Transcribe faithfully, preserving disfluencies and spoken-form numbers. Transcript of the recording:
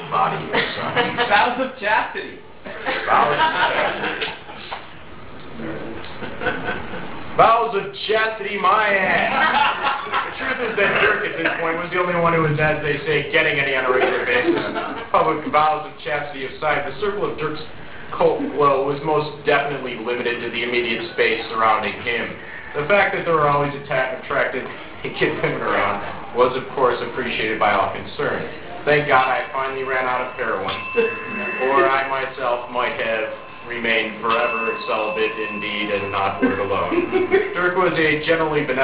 body of son. Vows of chastity. Vows of chastity. Vows of chastity, my ass. The truth is that Dirk at this point was the only one who was, as they say, getting any on a regular basis. Public vows of chastity aside, the circle of Dirk's cult glow was most definitely limited to the immediate space surrounding him. The fact that there were always atta- attractive naked women around was, of course, appreciated by all concerned. Thank God I finally ran out of heroin, or I myself might have remained forever celibate indeed and not word alone. Dirk was a generally benevolent